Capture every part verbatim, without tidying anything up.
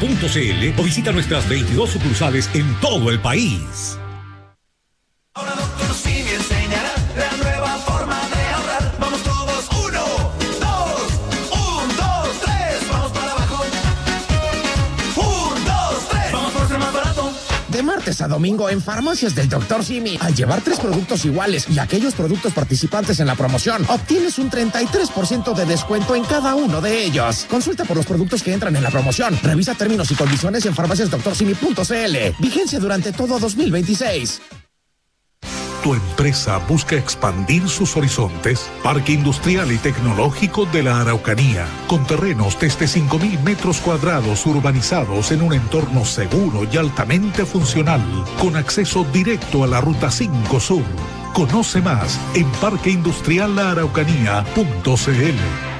punto c l o visita nuestras veintidós sucursales en todo el país. Ahora doctor Simi enseñará la nueva forma de ahorrar. Vamos todos, uno, dos, un, dos, tres, vamos para abajo. Un, dos, tres, vamos por ser más barato. De martes a domingo en Farmacias del doctor Simi, al llevar tres productos iguales y aquellos productos participantes en la promoción, obtienes un treinta y tres por ciento de descuento en cada uno de ellos. Consulta por los productos que entran en la promoción. Revisa términos y condiciones en farmacias doctor simi punto c l. Vigencia durante todo dos mil veintiséis. ¿Tu empresa busca expandir sus horizontes? Parque Industrial y Tecnológico de la Araucanía, con terrenos desde cinco mil metros cuadrados urbanizados en un entorno seguro y altamente funcional, con acceso directo a la Ruta cinco Sur. Conoce más en parque industrial la araucanía punto c l.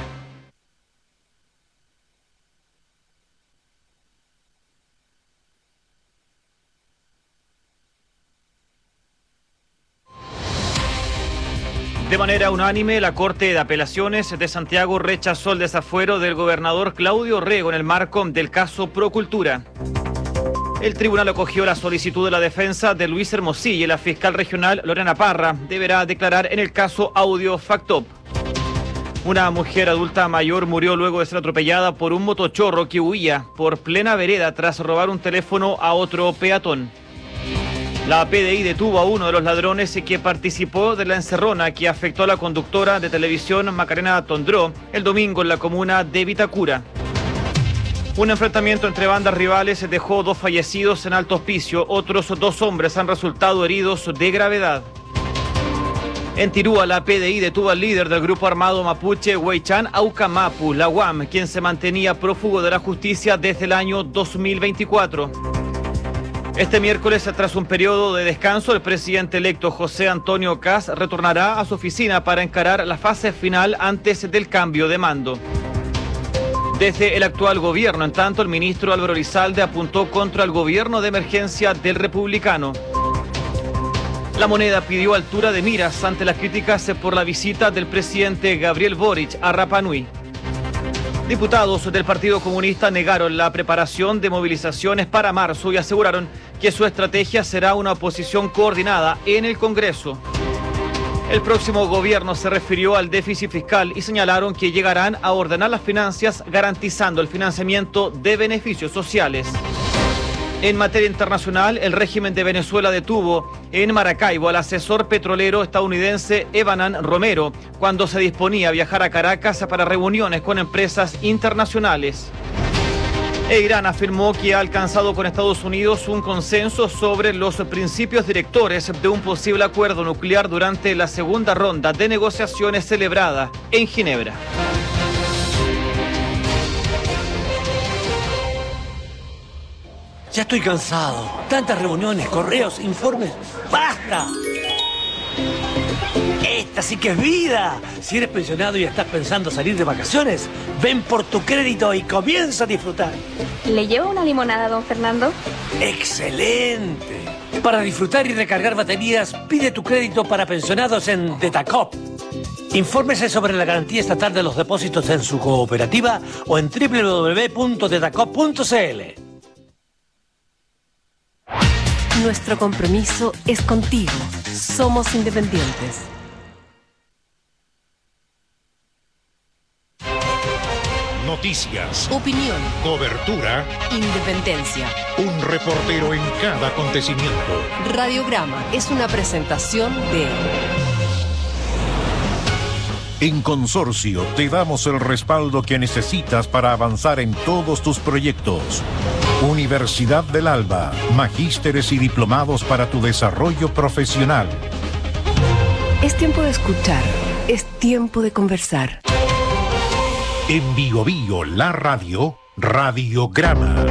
De manera unánime, la Corte de Apelaciones de Santiago rechazó el desafuero del gobernador Claudio Rego en el marco del caso Procultura. El tribunal acogió la solicitud de la defensa de Luis Hermosilla y la fiscal regional Lorena Parra deberá declarar en el caso Audio Factop. Una mujer adulta mayor murió luego de ser atropellada por un motochorro que huía por plena vereda tras robar un teléfono a otro peatón. La P D I detuvo a uno de los ladrones que participó de la encerrona que afectó a la conductora de televisión Macarena Tondró el domingo en la comuna de Vitacura. Un enfrentamiento entre bandas rivales dejó dos fallecidos en Alto Hospicio. Otros dos hombres han resultado heridos de gravedad. En Tirúa, la P D I detuvo al líder del grupo armado mapuche Huaychán Aucamapu, la U A M, quien se mantenía prófugo de la justicia desde el año dos mil veinticuatro. Este miércoles, tras un periodo de descanso, el presidente electo José Antonio Kast retornará a su oficina para encarar la fase final antes del cambio de mando. Desde el actual gobierno, en tanto, el ministro Álvaro Elizalde apuntó contra el gobierno de emergencia del republicano. La Moneda pidió altura de miras ante las críticas por la visita del presidente Gabriel Boric a Rapa Nui. Diputados del Partido Comunista negaron la preparación de movilizaciones para marzo y aseguraron que su estrategia será una oposición coordinada en el Congreso. El próximo gobierno se refirió al déficit fiscal y señalaron que llegarán a ordenar las finanzas garantizando el financiamiento de beneficios sociales. En materia internacional, el régimen de Venezuela detuvo en Maracaibo al asesor petrolero estadounidense Evanan Romero cuando se disponía a viajar a Caracas para reuniones con empresas internacionales. E Irán afirmó que ha alcanzado con Estados Unidos un consenso sobre los principios directores de un posible acuerdo nuclear durante la segunda ronda de negociaciones celebrada en Ginebra. Ya estoy cansado. Tantas reuniones, correos, informes. ¡Basta! Esta sí que es vida. Si eres pensionado y estás pensando salir de vacaciones, ven por tu crédito y comienza a disfrutar. ¿Le llevo una limonada, don Fernando? ¡Excelente! Para disfrutar y recargar baterías, pide tu crédito para pensionados en Detacop. Infórmese sobre la garantía estatal de los depósitos en su cooperativa o en doble u doble u doble u punto detacop punto c l. Nuestro compromiso es contigo. Somos independientes. Noticias, Opinión, cobertura, independencia. un reportero en cada acontecimiento. Radiograma es una presentación de... En Consorcio te damos el respaldo que necesitas para avanzar en todos tus proyectos. Universidad del Alba, magísteres y diplomados para tu desarrollo profesional. Es tiempo de escuchar, es tiempo de conversar. En Bio Bio, la radio, Radiograma.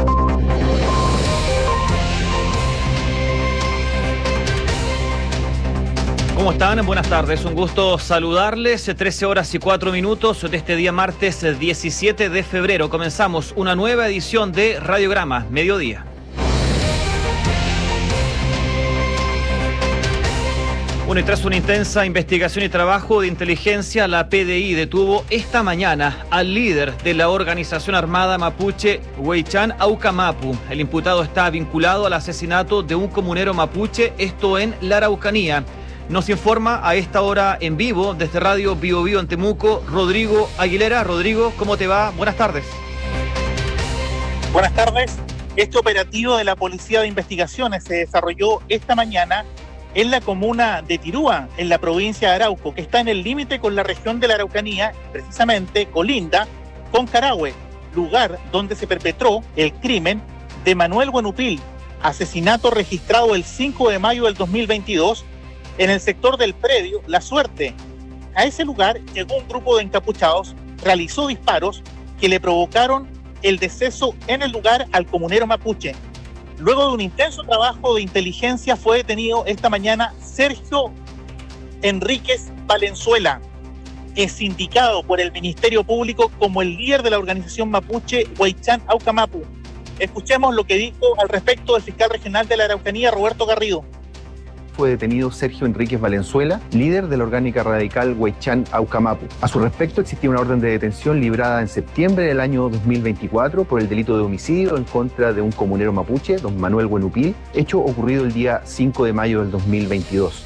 ¿Cómo están? Buenas tardes, un gusto saludarles. trece horas y cuatro minutos de este día martes diecisiete de febrero. Comenzamos una nueva edición de Radiograma, mediodía. Bueno, y tras una intensa investigación y trabajo de inteligencia, la P D I detuvo esta mañana al líder de la organización armada mapuche Huaychán Aucamapu. El imputado está vinculado al asesinato de un comunero mapuche, esto en la Araucanía. Nos informa a esta hora en vivo desde Radio Bio Bio en Temuco, Rodrigo Aguilera. Rodrigo, ¿cómo te va? Buenas tardes. Buenas tardes. Este operativo de la Policía de Investigaciones se desarrolló esta mañana en la comuna de Tirúa, en la provincia de Arauco, que está en el límite con la región de la Araucanía, precisamente colinda con Carahue, lugar donde se perpetró el crimen de Manuel Huenupil, asesinato registrado el cinco de mayo del dos mil veintidós en el sector del predio La Suerte. A ese lugar llegó un grupo de encapuchados, realizó disparos que le provocaron el deceso en el lugar al comunero mapuche. Luego de un intenso trabajo de inteligencia fue detenido esta mañana Sergio Enríquez Valenzuela, es indicado por el Ministerio Público como el líder de la organización mapuche Huaychán Aucamapu. Escuchemos lo que dijo al respecto el fiscal regional de la Araucanía, Roberto Garrido. Fue detenido Sergio Enríquez Valenzuela, líder de la orgánica radical Huaychán Aucamapu. A su respecto, existía una orden de detención librada en septiembre del año dos mil veinticuatro por el delito de homicidio en contra de un comunero mapuche, don Manuel Huenupil, hecho ocurrido el día cinco de mayo del dos mil veintidós.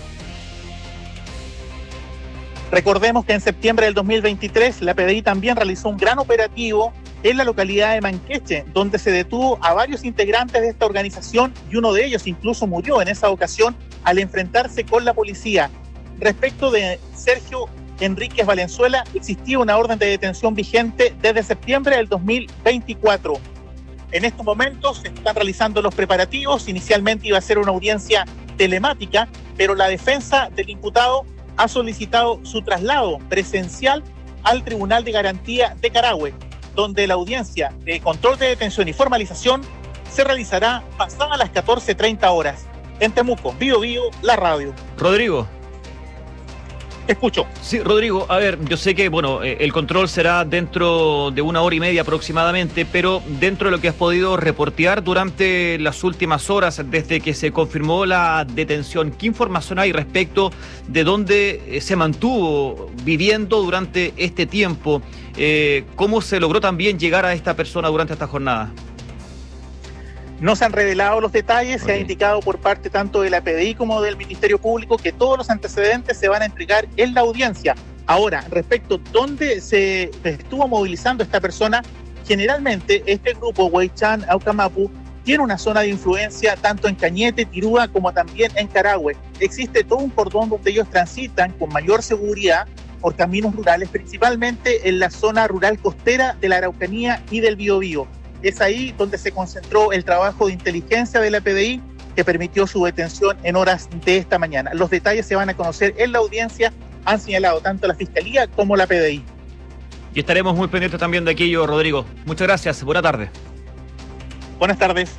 Recordemos que en septiembre del dos mil veintitrés la P D I también realizó un gran operativo en la localidad de Manqueche, donde se detuvo a varios integrantes de esta organización y uno de ellos incluso murió en esa ocasión al enfrentarse con la policía. Respecto de Sergio Enríquez Valenzuela, existía una orden de detención vigente desde septiembre del dos mil veinticuatro. En estos momentos se están realizando los preparativos. Inicialmente iba a ser una audiencia telemática, pero la defensa del imputado ha solicitado su traslado presencial al Tribunal de Garantía de Carahue, donde la audiencia de control de detención y formalización se realizará pasadas las catorce treinta horas. En Temuco, Bio Bio, la radio. Rodrigo. Escucho. Sí, Rodrigo, a ver, yo sé que, bueno, eh, el control será dentro de una hora y media aproximadamente, pero dentro de lo que has podido reportear durante las últimas horas, desde que se confirmó la detención, ¿qué información hay respecto de dónde eh, se mantuvo viviendo durante este tiempo? Eh, ¿Cómo se logró también llegar a esta persona durante esta jornada? No se han revelado los detalles, okay. Se ha indicado por parte tanto de la P D I como del Ministerio Público que todos los antecedentes se van a entregar en la audiencia. Ahora, respecto a dónde se estuvo movilizando esta persona, generalmente este grupo Huaychán Aucamapu tiene una zona de influencia tanto en Cañete, Tirúa, como también en Carahue. Existe todo un cordón donde ellos transitan con mayor seguridad por caminos rurales, principalmente en la zona rural costera de la Araucanía y del Biobío. Es ahí donde se concentró el trabajo de inteligencia de la P D I que permitió su detención en horas de esta mañana. Los detalles se van a conocer en la audiencia, han señalado tanto la Fiscalía como la P D I. Y estaremos muy pendientes también de aquello, Rodrigo. Muchas gracias, buena tarde. Buenas tardes.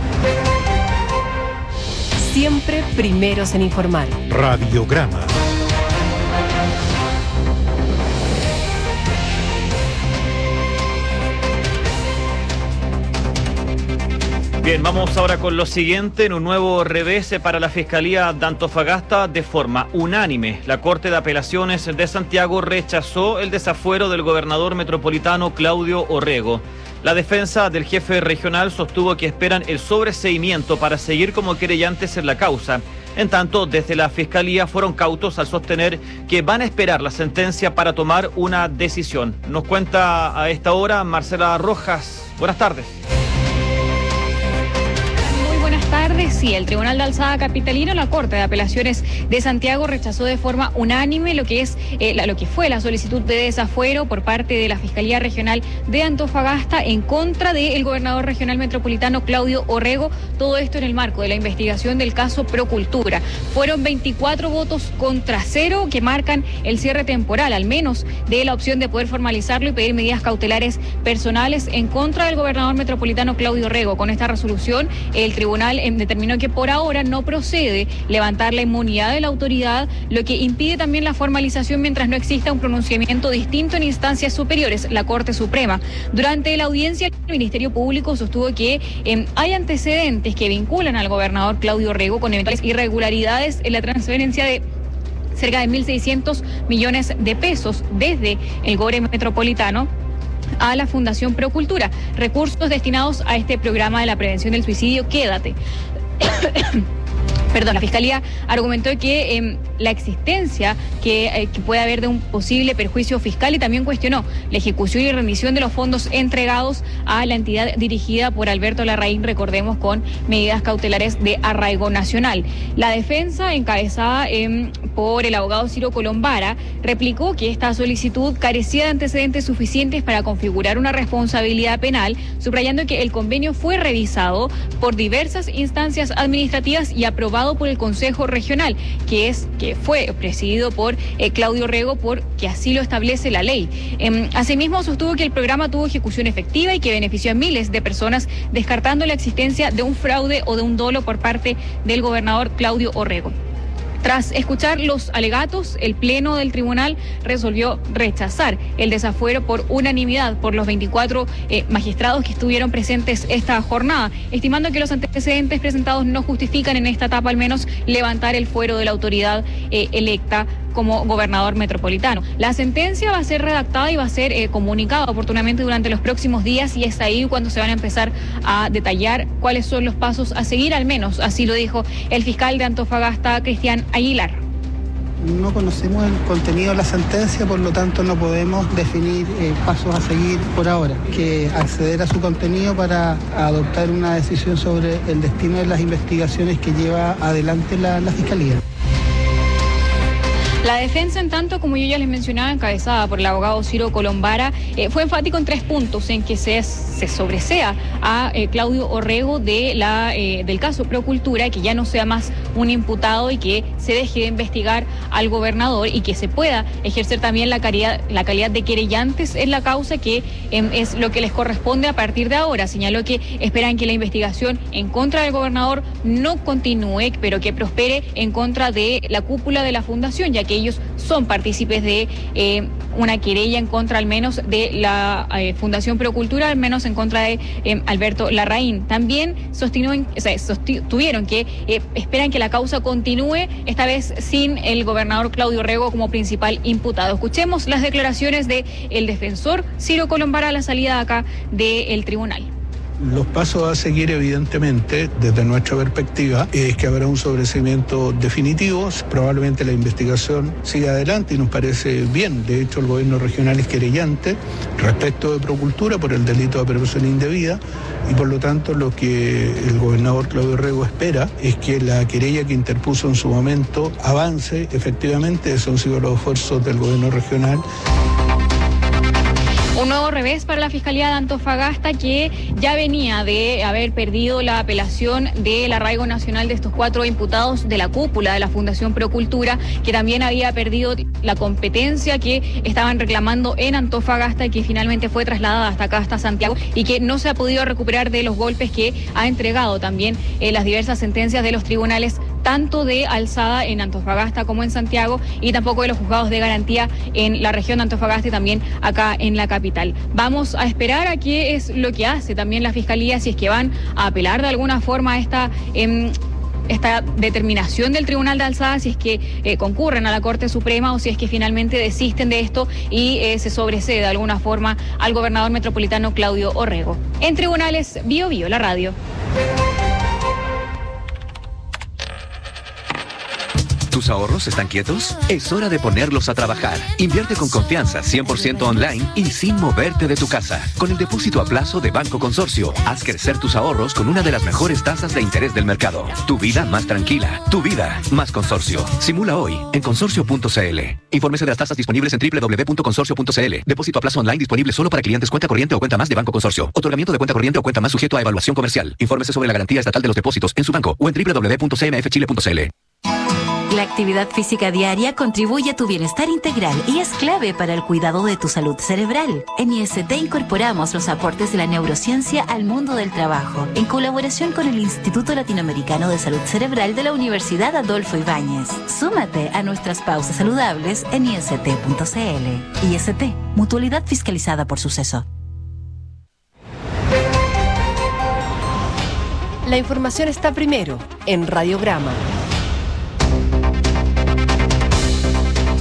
Siempre primeros en informar. Radiograma. Bien, vamos ahora con lo siguiente. En un nuevo revés para la Fiscalía de Antofagasta, de forma unánime, la Corte de Apelaciones de Santiago rechazó el desafuero del gobernador metropolitano Claudio Orrego. La defensa del jefe regional sostuvo que esperan el sobreseimiento para seguir como querellantes en la causa. En tanto, desde la Fiscalía fueron cautos al sostener que van a esperar la sentencia para tomar una decisión. Nos cuenta a esta hora Marcela Rojas. Buenas tardes. Tardes, sí, el Tribunal de Alzada Capitalino, la Corte de Apelaciones de Santiago rechazó de forma unánime lo que es eh, la, lo que fue la solicitud de desafuero por parte de la Fiscalía Regional de Antofagasta en contra del gobernador regional metropolitano Claudio Orrego. Todo esto en el marco de la investigación del caso Procultura. Fueron veinticuatro votos contra cero que marcan el cierre temporal, al menos de la opción de poder formalizarlo y pedir medidas cautelares personales en contra del gobernador metropolitano Claudio Orrego. Con esta resolución, el tribunal determinó que por ahora no procede levantar la inmunidad de la autoridad, lo que impide también la formalización mientras no exista un pronunciamiento distinto en instancias superiores, la Corte Suprema. Durante la audiencia, el Ministerio Público sostuvo que eh, hay antecedentes que vinculan al gobernador Claudio Orrego con eventuales irregularidades en la transferencia de cerca de mil seiscientos millones de pesos desde el Gore Metropolitano a la Fundación Procultura, recursos destinados a este programa de la prevención del suicidio Quédate. Perdón, la Fiscalía argumentó que eh, la existencia que, eh, que puede haber de un posible perjuicio fiscal y también cuestionó la ejecución y rendición de los fondos entregados a la entidad dirigida por Alberto Larraín, recordemos, con medidas cautelares de arraigo nacional. La defensa, encabezada eh, por el abogado Ciro Colombara, replicó que esta solicitud carecía de antecedentes suficientes para configurar una responsabilidad penal, subrayando que el convenio fue revisado por diversas instancias administrativas y aprobado por el Consejo Regional, que es que fue presidido por eh, Claudio Rego, porque así lo establece la ley. Eh, asimismo, sostuvo que el programa tuvo ejecución efectiva y que benefició a miles de personas, descartando la existencia de un fraude o de un dolo por parte del gobernador Claudio Orrego. Tras escuchar los alegatos, el Pleno del Tribunal resolvió rechazar el desafuero por unanimidad por los veinticuatro eh, magistrados que estuvieron presentes esta jornada, estimando que los antecedentes presentados no justifican en esta etapa al menos levantar el fuero de la autoridad eh, electa como gobernador metropolitano. La sentencia va a ser redactada y va a ser eh, comunicada oportunamente durante los próximos días, y es ahí cuando se van a empezar a detallar cuáles son los pasos a seguir, al menos así lo dijo el fiscal de Antofagasta, Cristian Aguilar. No conocemos el contenido de la sentencia, por lo tanto no podemos definir eh, pasos a seguir por ahora, que acceder a su contenido para adoptar una decisión sobre el destino de las investigaciones que lleva adelante la, la Fiscalía. La defensa, en tanto, como yo ya les mencionaba, encabezada por el abogado Ciro Colombara, eh, fue enfático en tres puntos en que se, se sobresea a eh, Claudio Orrego de la, eh, del caso Procultura, que ya no sea más un imputado y que se deje de investigar al gobernador y que se pueda ejercer también la calidad, la calidad de querellantes en la causa, que eh, es lo que les corresponde a partir de ahora. Señaló que esperan que la investigación en contra del gobernador no continúe, pero que prospere en contra de la cúpula de la fundación, ya que que ellos son partícipes de eh, una querella en contra al menos de la eh, Fundación Procultura, al menos en contra de eh, Alberto Larraín. También sostuvieron, o sea, sostuvieron que eh, esperan que la causa continúe, esta vez sin el gobernador Claudio Orrego como principal imputado. Escuchemos las declaraciones del defensor Ciro Colombara a la salida acá del tribunal. Los pasos a seguir, evidentemente, desde nuestra perspectiva, es que habrá un sobreseimiento definitivo. Probablemente la investigación siga adelante y nos parece bien. De hecho, el gobierno regional es querellante respecto de Procultura por el delito de apropiación indebida, y por lo tanto lo que el gobernador Claudio Orrego espera es que la querella que interpuso en su momento avance efectivamente. Esos han sido los esfuerzos del gobierno regional. Un nuevo revés para la Fiscalía de Antofagasta, que ya venía de haber perdido la apelación del arraigo nacional de estos cuatro imputados de la cúpula de la Fundación Procultura, que también había perdido la competencia que estaban reclamando en Antofagasta, que finalmente fue trasladada hasta acá, hasta Santiago, y que no se ha podido recuperar de los golpes que ha entregado también eh, las diversas sentencias de los tribunales, tanto de alzada en Antofagasta como en Santiago, y tampoco de los juzgados de garantía en la región de Antofagasta y también acá en la capital. Vamos a esperar a qué es lo que hace también la Fiscalía, si es que van a apelar de alguna forma a esta... Eh, esta determinación del Tribunal de Alzada, si es que eh, concurren a la Corte Suprema o si es que finalmente desisten de esto y eh, se sobresee de alguna forma al gobernador metropolitano Claudio Orrego. En Tribunales, Bio Bio, la radio. ¿Tus ahorros están quietos? Es hora de ponerlos a trabajar. Invierte con confianza, cien por ciento online y sin moverte de tu casa. Con el depósito a plazo de Banco Consorcio, haz crecer tus ahorros con una de las mejores tasas de interés del mercado. Tu vida más tranquila. Tu vida más Consorcio. Simula hoy en consorcio punto c l. Infórmese de las tasas disponibles en doble u doble u doble u punto consorcio punto c l. Depósito a plazo online disponible solo para clientes cuenta corriente o cuenta más de Banco Consorcio. Otorgamiento de cuenta corriente o cuenta más sujeto a evaluación comercial. Infórmese sobre la garantía estatal de los depósitos en su banco o en doble u doble u doble u punto c m f chile punto c l. La actividad física diaria contribuye a tu bienestar integral y es clave para el cuidado de tu salud cerebral. En I S T incorporamos los aportes de la neurociencia al mundo del trabajo, en colaboración con el Instituto Latinoamericano de Salud Cerebral de la Universidad Adolfo Ibáñez. Súmate a nuestras pausas saludables en i s t punto c l. I S T, mutualidad fiscalizada por Suceso. La información está primero en Radiograma.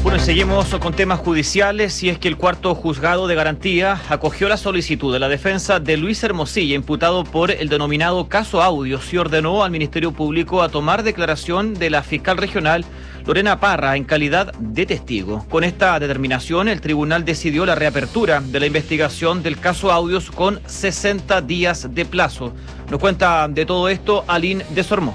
Bueno, seguimos con temas judiciales y es que el cuarto juzgado de garantía acogió la solicitud de la defensa de Luis Hermosilla, imputado por el denominado caso Audios, y ordenó al Ministerio Público a tomar declaración de la fiscal regional Lorena Parra en calidad de testigo. Con esta determinación, el tribunal decidió la reapertura de la investigación del caso Audios con sesenta días de plazo. Nos cuenta de todo esto Aline Desormó.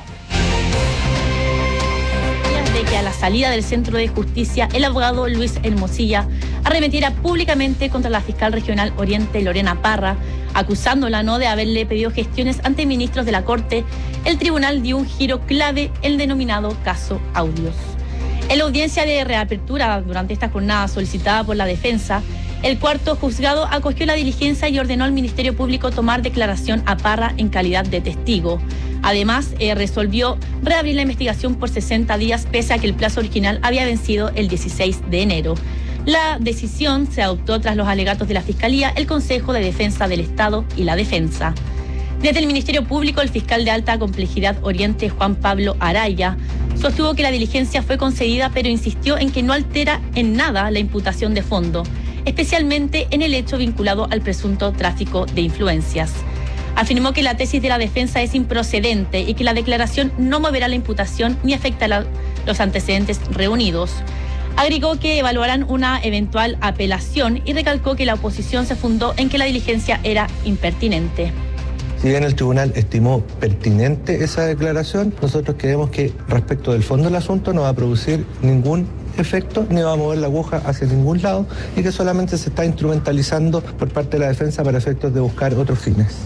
De que a la salida del Centro de Justicia, el abogado Luis Hermosilla arremetiera públicamente contra la fiscal regional Oriente Lorena Parra, acusándola no de haberle pedido gestiones ante ministros de la Corte. El tribunal dio un giro clave, el denominado caso Audios. En la audiencia de reapertura durante esta jornada solicitada por la defensa, el cuarto juzgado acogió la diligencia y ordenó al Ministerio Público tomar declaración a Parra en calidad de testigo. Además, eh, resolvió reabrir la investigación por sesenta días, pese a que el plazo original había vencido el dieciséis de enero. La decisión se adoptó tras los alegatos de la Fiscalía, el Consejo de Defensa del Estado y la Defensa. Desde el Ministerio Público, el fiscal de alta complejidad Oriente, Juan Pablo Araya, sostuvo que la diligencia fue concedida, pero insistió en que no altera en nada la imputación de fondo, especialmente en el hecho vinculado al presunto tráfico de influencias. Afirmó que la tesis de la defensa es improcedente y que la declaración no moverá la imputación ni afectará los antecedentes reunidos. Agregó que evaluarán una eventual apelación y recalcó que la oposición se fundó en que la diligencia era impertinente. Si bien el tribunal estimó pertinente esa declaración, nosotros creemos que respecto del fondo del asunto no va a producir ningún efecto, ni va a mover la aguja hacia ningún lado y que solamente se está instrumentalizando por parte de la defensa para efectos de buscar otros fines.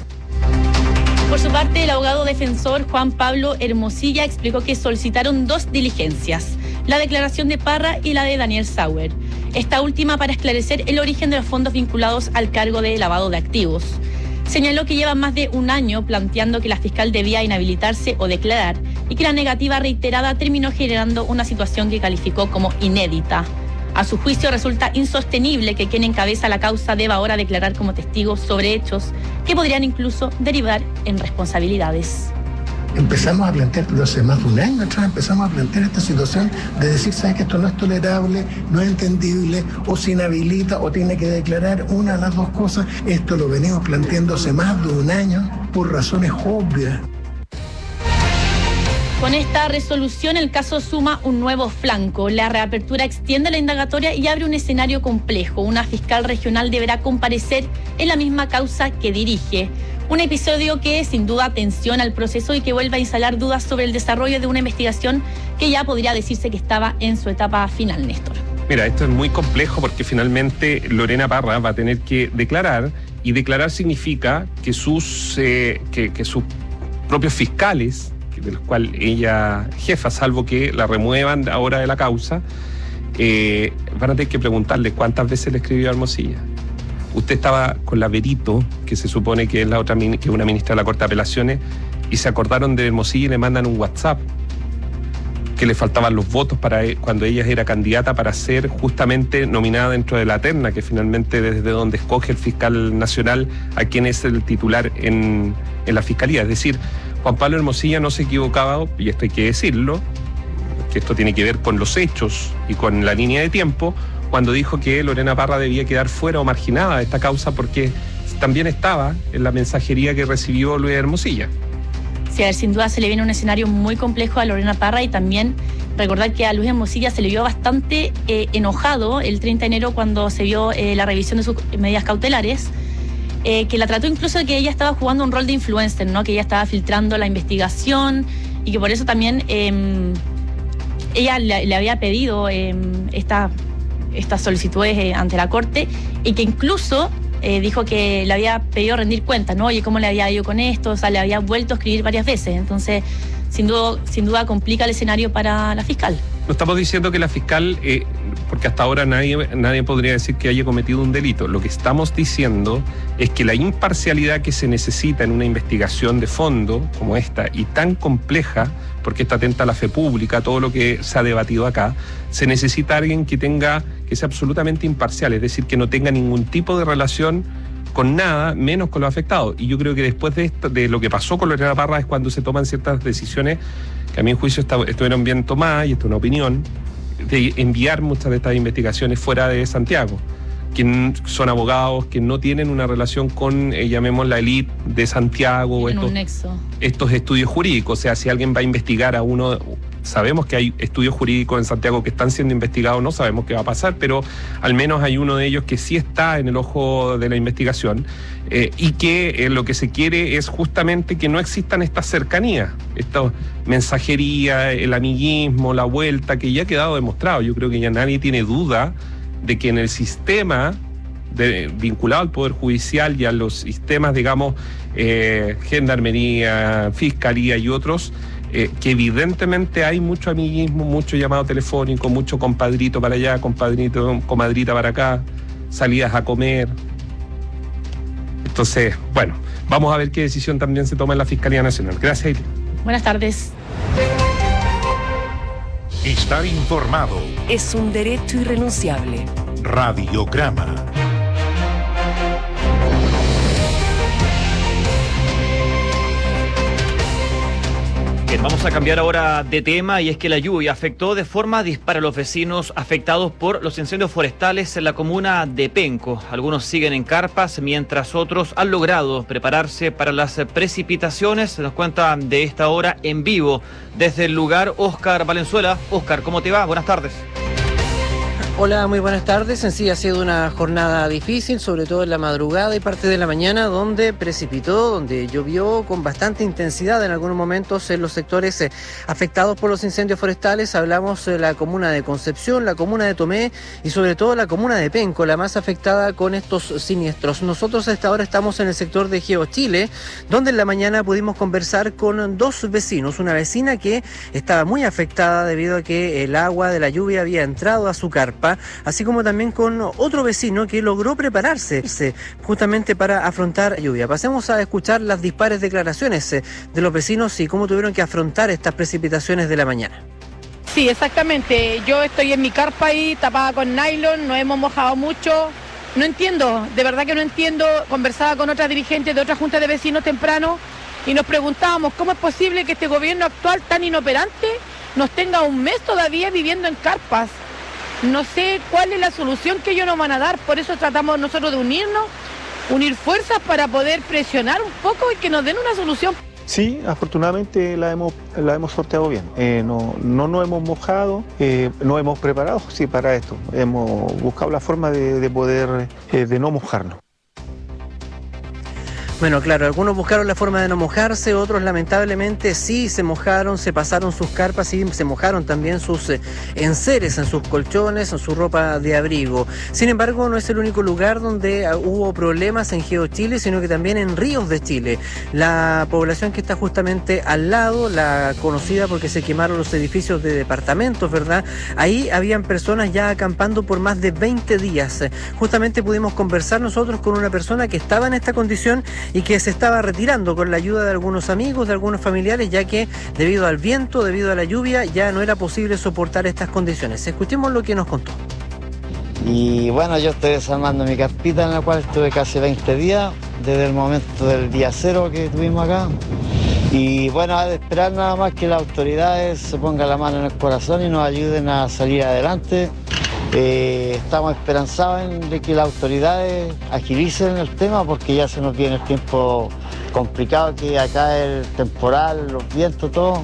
Por su parte, el abogado defensor Juan Pablo Hermosilla explicó que solicitaron dos diligencias, la declaración de Parra y la de Daniel Sauer, esta última para esclarecer el origen de los fondos vinculados al cargo de lavado de activos. Señaló que lleva más de un año planteando que la fiscal debía inhabilitarse o declarar y que la negativa reiterada terminó generando una situación que calificó como inédita. A su juicio, resulta insostenible que quien encabeza la causa deba ahora declarar como testigo sobre hechos que podrían incluso derivar en responsabilidades. Empezamos a plantear, pero hace más de un año atrás empezamos a plantear esta situación de decir, ¿sabes que esto no es tolerable, no es entendible, o se inhabilita o tiene que declarar una de las dos cosas? Esto lo venimos planteando hace más de un año por razones obvias. Con esta resolución, el caso suma un nuevo flanco. La reapertura extiende la indagatoria y abre un escenario complejo. Una fiscal regional deberá comparecer en la misma causa que dirige. Un episodio que sin duda tensiona el proceso y que vuelve a instalar dudas sobre el desarrollo de una investigación que ya podría decirse que estaba en su etapa final, Néstor. Mira, esto es muy complejo porque finalmente Lorena Parra va a tener que declarar, y declarar significa que sus, eh, que, que sus propios fiscales, de los cuales ella jefa, salvo que la remuevan ahora de la causa, eh, van a tener que preguntarle cuántas veces le escribió a Hermosilla. Usted estaba con la Berito, que se supone que es la otra que es una ministra de la Corte de Apelaciones, y se acordaron de Hermosilla y le mandan un WhatsApp que le faltaban los votos para cuando ella era candidata para ser justamente nominada dentro de la terna, que finalmente desde donde escoge el fiscal nacional a quien es el titular en, en la fiscalía. Es decir, Juan Pablo Hermosilla no se equivocaba, y esto hay que decirlo, que esto tiene que ver con los hechos y con la línea de tiempo, cuando dijo que Lorena Parra debía quedar fuera o marginada de esta causa porque también estaba en la mensajería que recibió Luis Hermosilla. Sí, a ver, sin duda se le viene un escenario muy complejo a Lorena Parra, y también recordar que a Luis Hermosilla se le vio bastante eh, enojado el treinta de enero cuando se vio eh, la revisión de sus medidas cautelares, eh, que la trató incluso de que ella estaba jugando un rol de influencer, ¿no? Que ella estaba filtrando la investigación y que por eso también eh, ella le, le había pedido eh, esta, estas solicitudes eh, ante la Corte, y que incluso Eh, dijo que le había pedido rendir cuentas, ¿no? Oye, ¿cómo le había ido con esto? O sea, le había vuelto a escribir varias veces. Entonces, sin duda, sin duda complica el escenario para la fiscal. No estamos diciendo que la fiscal, eh, porque hasta ahora nadie, nadie podría decir que haya cometido un delito. Lo que estamos diciendo es que la imparcialidad que se necesita en una investigación de fondo como esta, y tan compleja, porque está atenta a la fe pública, todo lo que se ha debatido acá, se necesita alguien que tenga, que sea absolutamente imparcial, es decir, que no tenga ningún tipo de relación con nada, menos con los afectados. Y yo creo que después de esto, de lo que pasó con Lorena Parra, es cuando se toman ciertas decisiones que a mi juicio está, estuvieron bien tomadas, y esto es una opinión, de enviar muchas de estas investigaciones fuera de Santiago, que son abogados que no tienen una relación con, eh, llamemos la élite de Santiago, En estos, un nexo. estos estudios jurídicos. O sea, si alguien va a investigar a uno, sabemos que hay estudios jurídicos en Santiago que están siendo investigados, no sabemos qué va a pasar, pero al menos hay uno de ellos que sí está en el ojo de la investigación, eh, y que eh, lo que se quiere es justamente que no existan estas cercanías, esta mensajería, el amiguismo, la vuelta, que ya ha quedado demostrado. Yo creo que ya nadie tiene duda de que en el sistema de, vinculado al Poder Judicial y a los sistemas, digamos, eh, gendarmería, fiscalía y otros, eh, que evidentemente hay mucho amiguismo, mucho llamado telefónico, mucho compadrito para allá, compadrito, comadrita para acá, salidas a comer. Entonces, bueno, vamos a ver qué decisión también se toma en la Fiscalía Nacional. Gracias, Ailey. Buenas tardes. Estar informado. Es un derecho irrenunciable. Radiograma. Bien, vamos a cambiar ahora de tema, y es que la lluvia afectó de forma dispara a los vecinos afectados por los incendios forestales en la comuna de Penco. Algunos siguen en carpas, mientras otros han logrado prepararse para las precipitaciones. Se nos cuenta de esta hora en vivo desde el lugar Óscar Valenzuela. Óscar, ¿cómo te va? Buenas tardes. Hola, muy buenas tardes. En sí ha sido una jornada difícil, sobre todo en la madrugada y parte de la mañana, donde precipitó, donde llovió con bastante intensidad en algunos momentos en los sectores eh, afectados por los incendios forestales. Hablamos de la comuna de Concepción, la comuna de Tomé y sobre todo la comuna de Penco, la más afectada con estos siniestros. Nosotros a esta hora estamos en el sector de Geo Chile, donde en la mañana pudimos conversar con dos vecinos. Una vecina que estaba muy afectada debido a que el agua de la lluvia había entrado a su carpa, así como también con otro vecino que logró prepararse justamente para afrontar lluvia. Pasemos a escuchar las dispares declaraciones de los vecinos y cómo tuvieron que afrontar estas precipitaciones de la mañana. Sí, exactamente. Yo estoy en mi carpa ahí, tapada con nylon, nos hemos mojado mucho. No entiendo, de verdad que no entiendo. Conversaba con otras dirigentes de otra junta de vecinos temprano y nos preguntábamos cómo es posible que este gobierno actual tan inoperante nos tenga un mes todavía viviendo en carpas. No sé cuál es la solución que ellos nos van a dar, por eso tratamos nosotros de unirnos, unir fuerzas para poder presionar un poco y que nos den una solución. Sí, afortunadamente la hemos, la hemos sorteado bien. Eh, no, no nos hemos mojado, eh, nos hemos preparado sí, para esto. Hemos buscado la forma de, de poder, eh, de no mojarnos. Bueno, claro, algunos buscaron la forma de no mojarse, otros lamentablemente sí se mojaron, se pasaron sus carpas y se mojaron también sus eh, enseres en sus colchones, en su ropa de abrigo. Sin embargo, no es el único lugar donde uh, hubo problemas en Geo Chile, sino que también en Ríos de Chile. La población que está justamente al lado, la conocida porque se quemaron los edificios de departamentos, ¿verdad? Ahí habían personas ya acampando por más de veinte días. Justamente pudimos conversar nosotros con una persona que estaba en esta condición y que se estaba retirando con la ayuda de algunos amigos, de algunos familiares, ya que debido al viento, debido a la lluvia, ya no era posible soportar estas condiciones. Escuchemos lo que nos contó. Y bueno, yo estoy desarmando mi carpita en la cual estuve casi veinte días, desde el momento del día cero que tuvimos acá. Y bueno, a esperar nada más que las autoridades se pongan la mano en el corazón y nos ayuden a salir adelante. Eh, estamos esperanzados en de que las autoridades agilicen el tema porque ya se nos viene el tiempo complicado, que acá el temporal, los vientos, todo.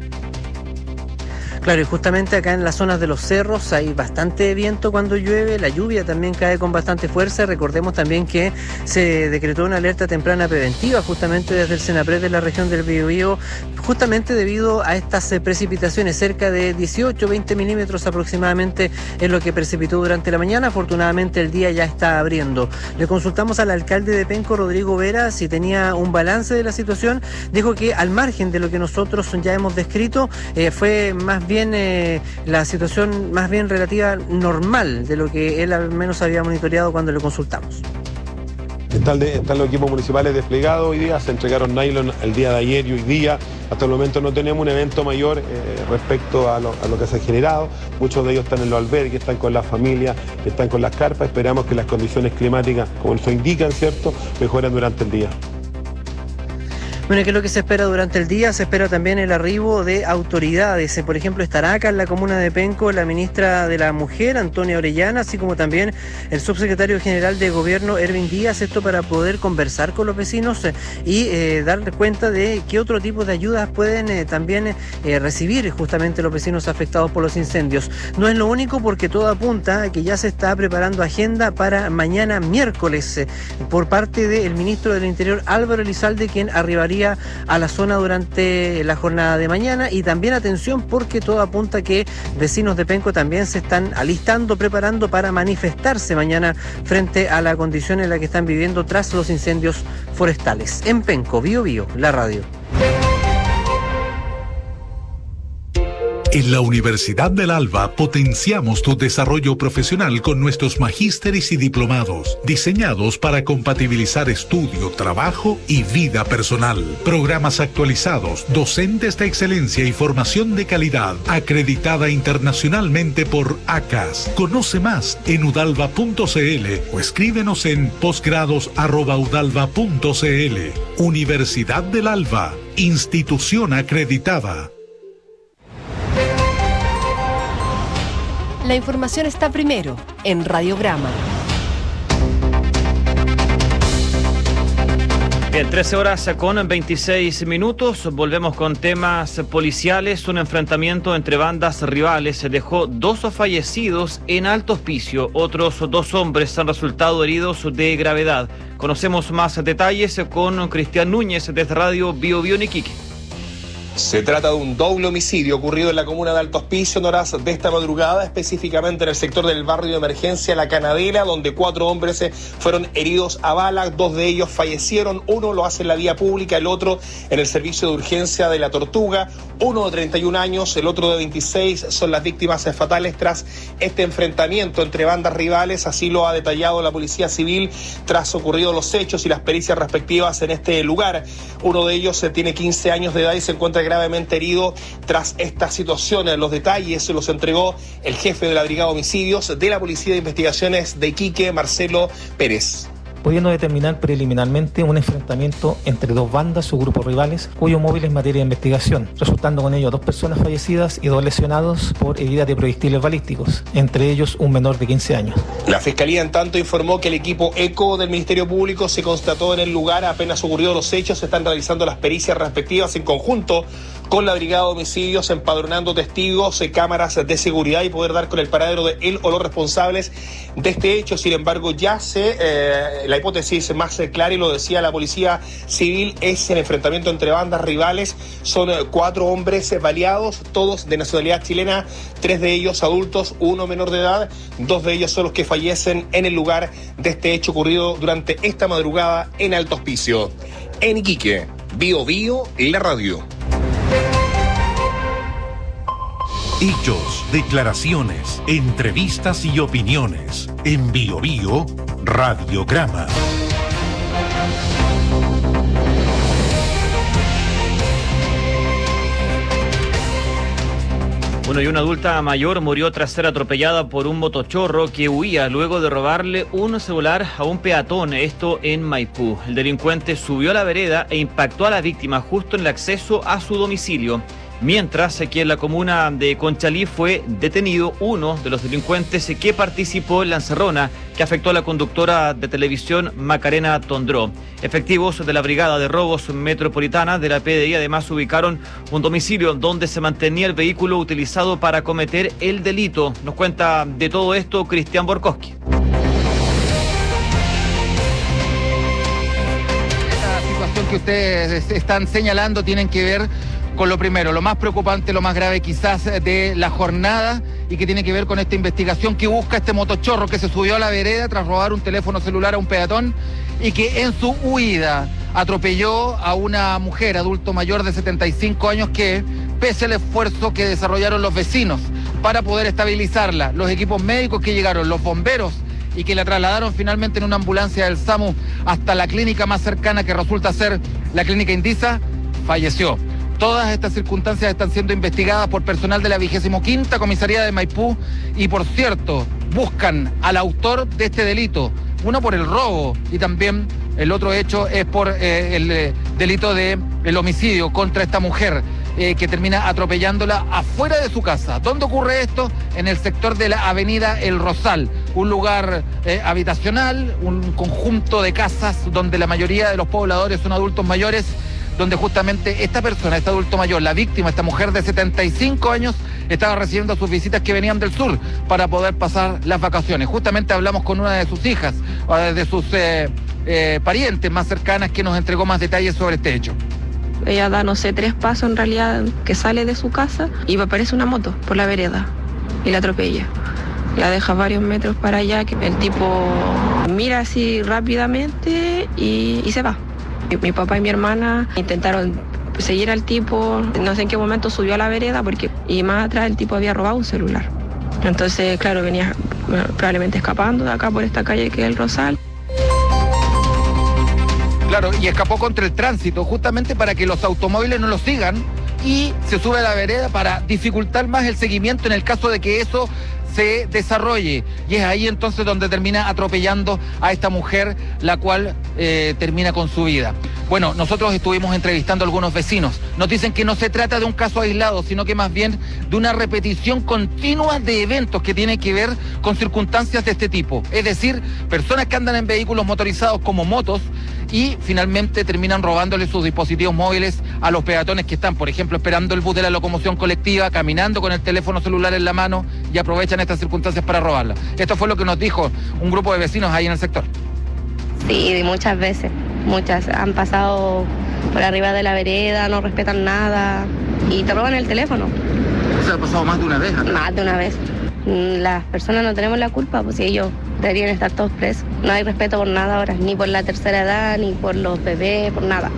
Claro, y justamente acá en las zonas de los cerros hay bastante viento cuando llueve, la lluvia también cae con bastante fuerza. Recordemos también que se decretó una alerta temprana preventiva justamente desde el Senapred de la región del Biobío, justamente debido a estas precipitaciones, cerca de dieciocho, veinte milímetros aproximadamente es lo que precipitó durante la mañana. Afortunadamente el día ya está abriendo. Le consultamos al alcalde de Penco, Rodrigo Vera, si tenía un balance de la situación. Dijo que al margen de lo que nosotros ya hemos descrito, eh, fue más bien bien eh, la situación más bien relativa normal de lo que él al menos había monitoreado cuando le consultamos. Están, de, están los equipos municipales desplegados hoy día, se entregaron nylon el día de ayer y hoy día. Hasta el momento no tenemos un evento mayor eh, respecto a lo, a lo que se ha generado. Muchos de ellos están en los albergues, están con las familias, están con las carpas. Esperamos que las condiciones climáticas, como eso indican, ¿cierto?, mejoren durante el día. Bueno, ¿qué es lo que se espera durante el día? Se espera también el arribo de autoridades. Por ejemplo, estará acá en la comuna de Penco la ministra de la Mujer, Antonia Orellana, así como también el subsecretario general de Gobierno, Erwin Díaz, esto para poder conversar con los vecinos eh, y eh, dar cuenta de qué otro tipo de ayudas pueden eh, también eh, recibir justamente los vecinos afectados por los incendios. No es lo único, porque todo apunta a que ya se está preparando agenda para mañana miércoles eh, por parte del ministro del Interior, Álvaro Elizalde, quien arribaría a la zona durante la jornada de mañana. Y también atención, porque todo apunta a que vecinos de Penco también se están alistando, preparando para manifestarse mañana frente a la condición en la que están viviendo tras los incendios forestales. En Penco, Bío Bío, la radio. En la Universidad del Alba potenciamos tu desarrollo profesional con nuestros magísteres y diplomados, diseñados para compatibilizar estudio, trabajo y vida personal. Programas actualizados, docentes de excelencia y formación de calidad, acreditada internacionalmente por A C A S. Conoce más en udalva punto cl o escríbenos en posgrados arroba udalva punto cl. Universidad del Alba, institución acreditada. La información está primero en Radiograma. Bien, trece horas con veintiséis minutos. Volvemos con temas policiales. Un enfrentamiento entre bandas rivales dejó dos fallecidos en Alto Hospicio. Otros dos hombres han resultado heridos de gravedad. Conocemos más detalles con Cristian Núñez desde Radio Bío Bío en Iquique. Se trata de un doble homicidio ocurrido en la comuna de Alto Hospicio en horas de esta madrugada, específicamente en el sector del barrio de emergencia La Canadera, donde cuatro hombres fueron heridos a bala. Dos de ellos fallecieron, uno lo hace en la vía pública, el otro en el servicio de urgencia de La Tortuga. Uno de treinta y un años, el otro de veintiséis, son las víctimas fatales tras este enfrentamiento entre bandas rivales. Así lo ha detallado la Policía Civil tras ocurridos los hechos y las pericias respectivas en este lugar. Uno de ellos tiene quince años de edad y se encuentra gravemente herido tras esta situación. Los detalles los entregó el jefe de la Brigada de Homicidios de la Policía de Investigaciones de Iquique, Marcelo Pérez. Pudiendo determinar preliminarmente un enfrentamiento entre dos bandas o grupos rivales, cuyo móvil es materia de investigación, resultando con ello dos personas fallecidas y dos lesionados por heridas de proyectiles balísticos, entre ellos un menor de quince años. La Fiscalía, en tanto, informó que el equipo ECO del Ministerio Público se constató en el lugar apenas ocurridos los hechos. Se están realizando las pericias respectivas en conjunto con la Brigada de Homicidios, empadronando testigos, eh, cámaras de seguridad y poder dar con el paradero de él o los responsables de este hecho. Sin embargo, ya se, eh, la hipótesis más eh, clara, y lo decía la Policía Civil, es el enfrentamiento entre bandas rivales. Son eh, cuatro hombres eh, baleados, todos de nacionalidad chilena, tres de ellos adultos, uno menor de edad. Dos de ellos son los que fallecen en el lugar de este hecho ocurrido durante esta madrugada en Alto Hospicio. En Iquique, Bío Bío, la radio. Hechos, declaraciones, entrevistas y opiniones. En Bío Bío, Radiograma. Bueno, y una adulta mayor murió tras ser atropellada por un motochorro que huía luego de robarle un celular a un peatón, esto en Maipú. El delincuente subió a la vereda e impactó a la víctima justo en el acceso a su domicilio. Mientras que en la comuna de Conchalí fue detenido uno de los delincuentes que participó en la encerrona que afectó a la conductora de televisión Macarena Tondró. Efectivos de la Brigada de Robos Metropolitana de la P D I además ubicaron un domicilio donde se mantenía el vehículo utilizado para cometer el delito. Nos cuenta de todo esto Cristian Borkowski. La situación que ustedes están señalando tienen que ver con lo primero, lo más preocupante, lo más grave quizás de la jornada, y que tiene que ver con esta investigación que busca este motochorro que se subió a la vereda tras robar un teléfono celular a un peatón y que en su huida atropelló a una mujer, adulto mayor de setenta y cinco años, que, pese al esfuerzo que desarrollaron los vecinos para poder estabilizarla, los equipos médicos que llegaron, los bomberos, y que la trasladaron finalmente en una ambulancia del SAMU hasta la clínica más cercana, que resulta ser la clínica Indisa, falleció. Todas estas circunstancias están siendo investigadas por personal de la vigésimo quinta Comisaría de Maipú y, por cierto, buscan al autor de este delito, uno por el robo y también el otro hecho es por eh, el eh, delito de el homicidio contra esta mujer eh, que termina atropellándola afuera de su casa. ¿Dónde ocurre esto? En el sector de la avenida El Rosal, un lugar eh, habitacional, un conjunto de casas donde la mayoría de los pobladores son adultos mayores, donde justamente esta persona, este adulto mayor, la víctima, esta mujer de setenta y cinco años, estaba recibiendo sus visitas que venían del sur para poder pasar las vacaciones. Justamente hablamos con una de sus hijas, de sus eh, eh, parientes más cercanas, que nos entregó más detalles sobre este hecho. Ella da, no sé, tres pasos en realidad, que sale de su casa y aparece una moto por la vereda y la atropella. La deja varios metros para allá, que el tipo mira así rápidamente y, y se va. Mi papá y mi hermana intentaron seguir al tipo, no sé en qué momento subió a la vereda, porque y más atrás el tipo había robado un celular. Entonces, claro, venía probablemente escapando de acá por esta calle que es El Rosal. Claro, y escapó contra el tránsito, justamente para que los automóviles no lo sigan, y se sube a la vereda para dificultar más el seguimiento en el caso de que eso se desarrolle. Y es ahí entonces donde termina atropellando a esta mujer, la cual eh, termina con su vida. Bueno, nosotros estuvimos entrevistando a algunos vecinos. Nos dicen que no se trata de un caso aislado, sino que más bien de una repetición continua de eventos que tienen que ver con circunstancias de este tipo. Es decir, personas que andan en vehículos motorizados como motos y finalmente terminan robándole sus dispositivos móviles a los peatones que están, por ejemplo, esperando el bus de la locomoción colectiva, caminando con el teléfono celular en la mano, y aprovechan estas circunstancias para robarla. Esto fue lo que nos dijo un grupo de vecinos ahí en el sector. Sí, muchas veces, muchas. Han pasado por arriba de la vereda, no respetan nada y te roban el teléfono. ¿Eso ha pasado más de una vez? ¿Acá? Más de una vez. Las personas no tenemos la culpa, pues si ellos deberían estar todos presos. No hay respeto por nada ahora, ni por la tercera edad, ni por los bebés, por nada.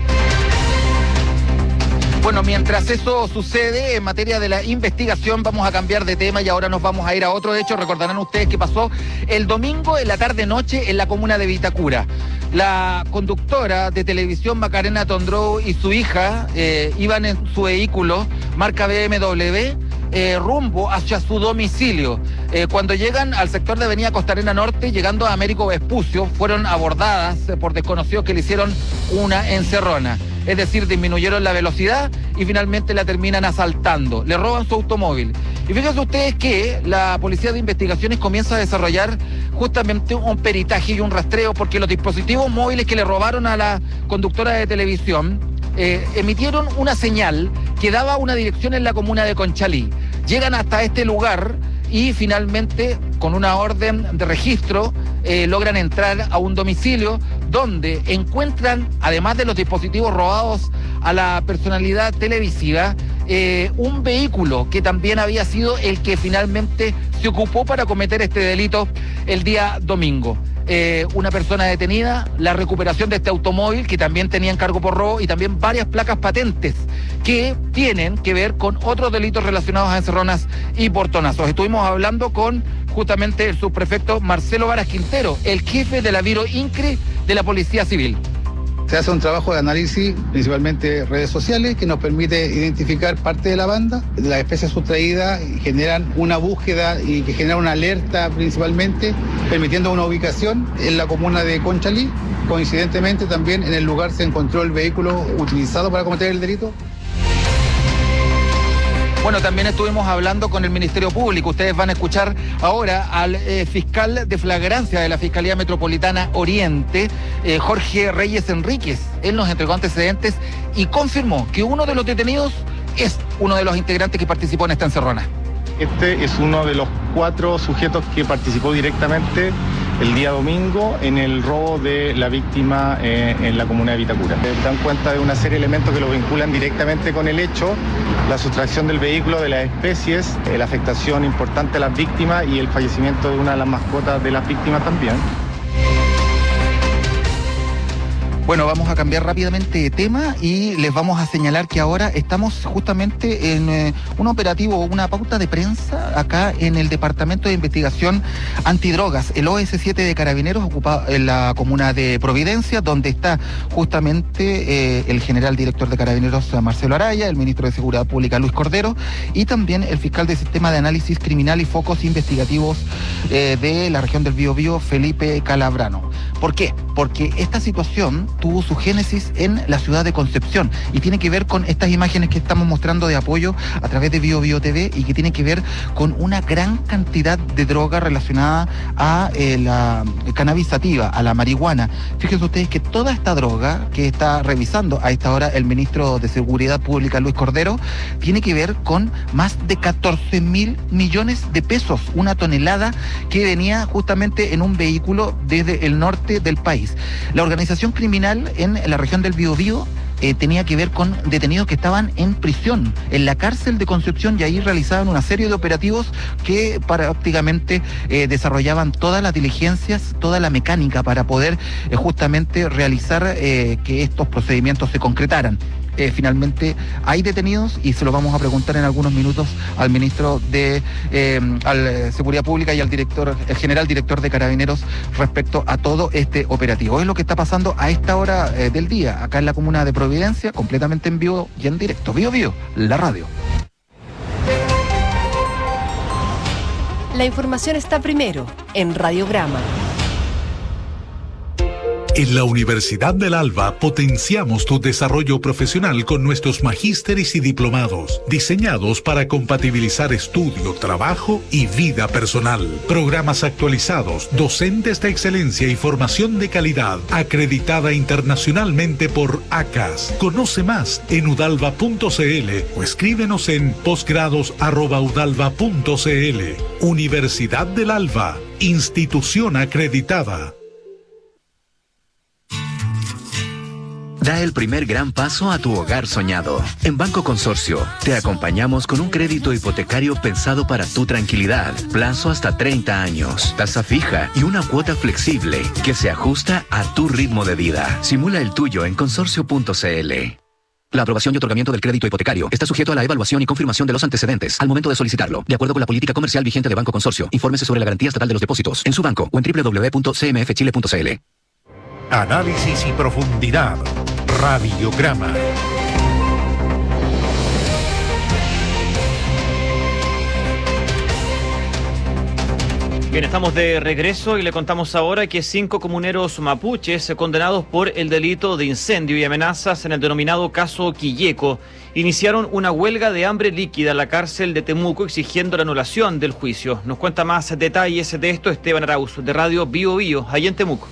Bueno, mientras eso sucede en materia de la investigación, vamos a cambiar de tema y ahora nos vamos a ir a otro hecho. Recordarán ustedes que pasó el domingo en la tarde-noche en la comuna de Vitacura. La conductora de televisión Macarena Tondrou y su hija eh, iban en su vehículo marca B M W eh, rumbo hacia su domicilio. Eh, cuando llegan al sector de Avenida Costa Arena Norte, llegando a Américo Vespucio, fueron abordadas por desconocidos que le hicieron una encerrona. Es decir, disminuyeron la velocidad y finalmente la terminan asaltando. Le roban su automóvil. Y fíjense ustedes que la Policía de Investigaciones comienza a desarrollar justamente un peritaje y un rastreo, porque los dispositivos móviles que le robaron a la conductora de televisión eh, emitieron una señal que daba una dirección en la comuna de Conchalí. Llegan hasta este lugar y finalmente, con una orden de registro, eh, logran entrar a un domicilio donde encuentran, además de los dispositivos robados a la personalidad televisiva, eh, un vehículo que también había sido el que finalmente se ocupó para cometer este delito el día domingo. Eh, una persona detenida, la recuperación de este automóvil que también tenía encargo por robo y también varias placas patentes que tienen que ver con otros delitos relacionados a encerronas y portonazos. Estuvimos hablando con justamente el subprefecto Marcelo Varas Quintero, el jefe de la Biro INCRE de la Policía Civil. Se hace un trabajo de análisis, principalmente redes sociales, que nos permite identificar parte de la banda. Las especies sustraídas generan una búsqueda y que genera una alerta principalmente, permitiendo una ubicación en la comuna de Conchalí. Coincidentemente también en el lugar se encontró el vehículo utilizado para cometer el delito. Bueno, también estuvimos hablando con el Ministerio Público. Ustedes van a escuchar ahora al eh, fiscal de flagrancia de la Fiscalía Metropolitana Oriente, eh, Jorge Reyes Enríquez. Él nos entregó antecedentes y confirmó que uno de los detenidos es uno de los integrantes que participó en esta encerrona. Este es uno de los cuatro sujetos que participó directamente el día domingo en el robo de la víctima eh, en la comuna de Vitacura. Se dan cuenta de una serie de elementos que lo vinculan directamente con el hecho, la sustracción del vehículo, de las especies, eh, la afectación importante a las víctimas y el fallecimiento de una de las mascotas de las víctimas también. Bueno, vamos a cambiar rápidamente de tema y les vamos a señalar que ahora estamos justamente en eh, un operativo, una pauta de prensa acá en el Departamento de Investigación Antidrogas, el O S siete de Carabineros, ocupado en la comuna de Providencia, donde está justamente eh, el general director de Carabineros, Marcelo Araya, el ministro de Seguridad Pública, Luis Cordero, y también el fiscal del Sistema de Análisis Criminal y Focos Investigativos eh, de la región del Biobío, Felipe Calabrano. ¿Por qué? Porque esta situación tuvo su génesis en la ciudad de Concepción y tiene que ver con estas imágenes que estamos mostrando de apoyo a través de Bio Bio T V y que tiene que ver con una gran cantidad de droga relacionada a eh, la cannabis sativa, a la marihuana. Fíjense ustedes que toda esta droga que está revisando a esta hora el ministro de Seguridad Pública, Luis Cordero, tiene que ver con más de catorce mil millones de pesos, una tonelada que venía justamente en un vehículo desde el norte del país. La organización criminal en la región del Biobío Eh, tenía que ver con detenidos que estaban en prisión, en la cárcel de Concepción, y ahí realizaban una serie de operativos que prácticamente eh, desarrollaban todas las diligencias, toda la mecánica para poder eh, justamente realizar eh, que estos procedimientos se concretaran. Eh, finalmente hay detenidos y se lo vamos a preguntar en algunos minutos al ministro de eh, al Seguridad Pública y al director, el general director de Carabineros respecto a todo este operativo. Es lo que está pasando a esta hora eh, del día, acá en la comuna de Providencia, completamente en vivo y en directo. Bio Bio, la radio. La información está primero en Radiograma. En la Universidad del Alba potenciamos tu desarrollo profesional con nuestros magísteres y diplomados, diseñados para compatibilizar estudio, trabajo y vida personal. Programas actualizados, docentes de excelencia y formación de calidad, acreditada internacionalmente por A C A S. Conoce más en udalva punto c l o escríbenos en posgrados arroba udalva punto c l. Universidad del Alba, institución acreditada. Da el primer gran paso a tu hogar soñado. En Banco Consorcio, te acompañamos con un crédito hipotecario pensado para tu tranquilidad. Plazo hasta treinta años, tasa fija y una cuota flexible que se ajusta a tu ritmo de vida. Simula el tuyo en consorcio punto c l. La aprobación y otorgamiento del crédito hipotecario está sujeto a la evaluación y confirmación de los antecedentes al momento de solicitarlo, de acuerdo con la política comercial vigente de Banco Consorcio. Infórmese sobre la garantía estatal de los depósitos en su banco o en doble u doble u doble u punto c m f chile punto c l. Análisis y profundidad. Radiograma. Bien, estamos de regreso y le contamos ahora que cinco comuneros mapuches condenados por el delito de incendio y amenazas en el denominado caso Quilleco iniciaron una huelga de hambre líquida en la cárcel de Temuco exigiendo la anulación del juicio. Nos cuenta más detalles de esto Esteban Arauz, de Radio Bio Bio, allá en Temuco.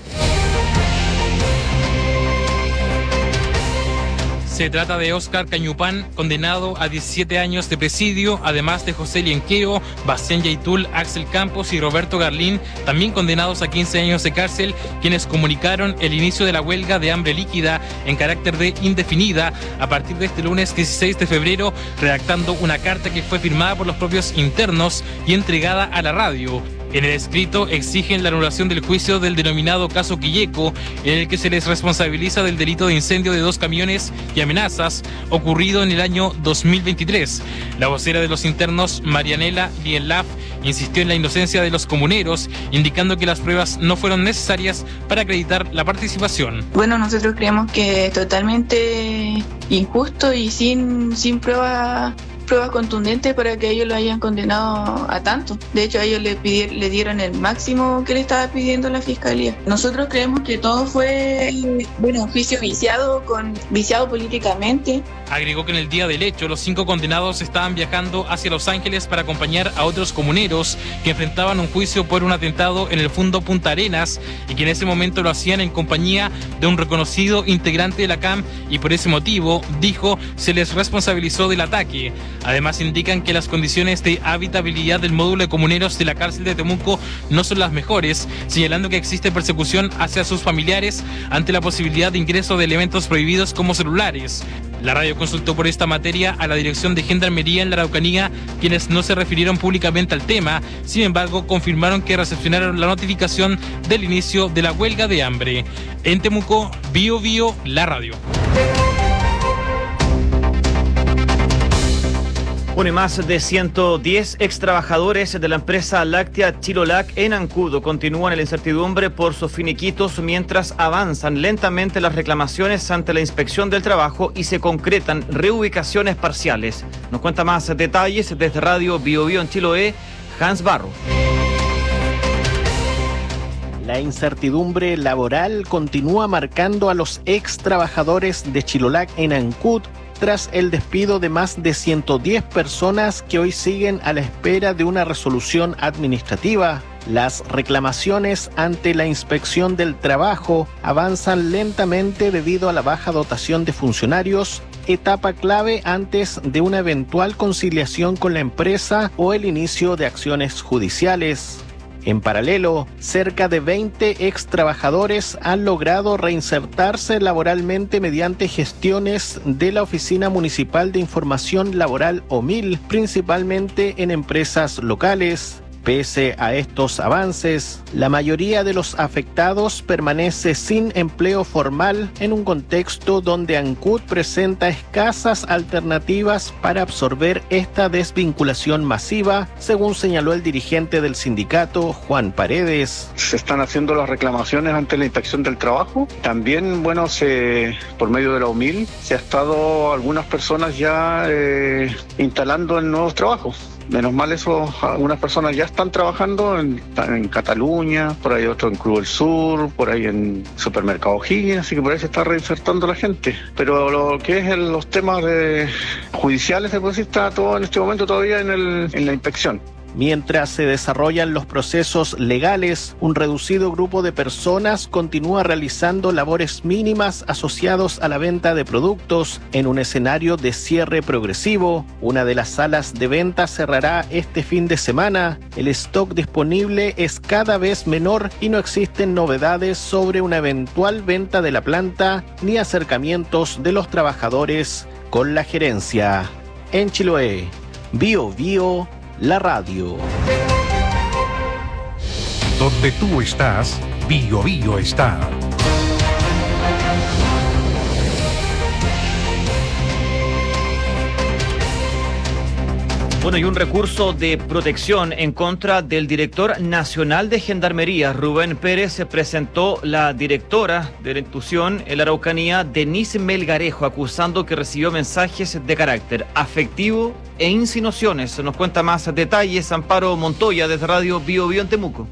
Se trata de Óscar Cañupán, condenado a diecisiete años de presidio, además de José Lienqueo, Bastián Yaitul, Axel Campos y Roberto Garlín, también condenados a quince años de cárcel, quienes comunicaron el inicio de la huelga de hambre líquida en carácter de indefinida a partir de este lunes dieciséis de febrero, redactando una carta que fue firmada por los propios internos y entregada a la radio. En el escrito exigen la anulación del juicio del denominado caso Quilleco, en el que se les responsabiliza del delito de incendio de dos camiones y amenazas ocurrido en el año dos mil veintitrés. La vocera de los internos, Marianela Lienlaf, insistió en la inocencia de los comuneros, indicando que las pruebas no fueron necesarias para acreditar la participación. Bueno, nosotros creemos que es totalmente injusto y sin, sin prueba pruebas contundentes para que ellos lo hayan condenado a tanto. De hecho, a ellos le, pidieron, le dieron el máximo que le estaba pidiendo la fiscalía. Nosotros creemos que todo fue, bueno, un juicio viciado, con, viciado políticamente. Agregó que en el día del hecho, los cinco condenados estaban viajando hacia Los Ángeles para acompañar a otros comuneros que enfrentaban un juicio por un atentado en el Fundo Punta Arenas y que en ese momento lo hacían en compañía de un reconocido integrante de la C A M y por ese motivo, dijo, se les responsabilizó del ataque. Además indican que las condiciones de habitabilidad del módulo de comuneros de la cárcel de Temuco no son las mejores, señalando que existe persecución hacia sus familiares ante la posibilidad de ingreso de elementos prohibidos como celulares. La radio consultó por esta materia a la Dirección de Gendarmería en la Araucanía, quienes no se refirieron públicamente al tema, sin embargo confirmaron que recepcionaron la notificación del inicio de la huelga de hambre. En Temuco, Bio Bio, la radio. Bueno, y más de ciento diez ex trabajadores de la empresa láctea Chilolac en Ancudo continúan en la incertidumbre por sus finiquitos mientras avanzan lentamente las reclamaciones ante la Inspección del Trabajo y se concretan reubicaciones parciales. Nos cuenta más detalles desde Radio Bio Bio en Chiloé, Hans Barro. La incertidumbre laboral continúa marcando a los ex trabajadores de Chilolac en Ancud tras el despido de más de ciento diez personas que hoy siguen a la espera de una resolución administrativa. Las reclamaciones ante la Inspección del Trabajo avanzan lentamente debido a la baja dotación de funcionarios, etapa clave antes de una eventual conciliación con la empresa o el inicio de acciones judiciales. En paralelo, cerca de veinte ex trabajadores han logrado reinsertarse laboralmente mediante gestiones de la Oficina Municipal de Información Laboral O M I L, principalmente en empresas locales. Pese a estos avances, la mayoría de los afectados permanece sin empleo formal en un contexto donde Ancud presenta escasas alternativas para absorber esta desvinculación masiva, según señaló el dirigente del sindicato, Juan Paredes. Se están haciendo las reclamaciones ante la Inspección del Trabajo. También, bueno, se, por medio de la O M I L, se ha estado algunas personas ya eh, instalando en nuevos trabajos. Menos mal eso, algunas personas ya están trabajando en, en Cataluña, por ahí otro en Cruz del Sur, por ahí en Supermercado Higgins, así que por ahí se está reinsertando la gente. Pero lo que es el, los temas de judiciales, se puede decir, está todo en este momento todavía en, el, en la inspección. Mientras se desarrollan los procesos legales, un reducido grupo de personas continúa realizando labores mínimas asociados a la venta de productos en un escenario de cierre progresivo. Una de las salas de venta cerrará este fin de semana. El stock disponible es cada vez menor y no existen novedades sobre una eventual venta de la planta ni acercamientos de los trabajadores con la gerencia. En Chiloé, Bio Bio, la radio. Donde tú estás, Bio Bio está. Bueno, y un recurso de protección en contra del director nacional de Gendarmería, Rubén Pérez, se presentó la directora de la institución en la Araucanía, Denise Melgarejo, acusando que recibió mensajes de carácter afectivo e insinuaciones. Nos cuenta más detalles Amparo Montoya desde Radio Bio Bio en Temuco.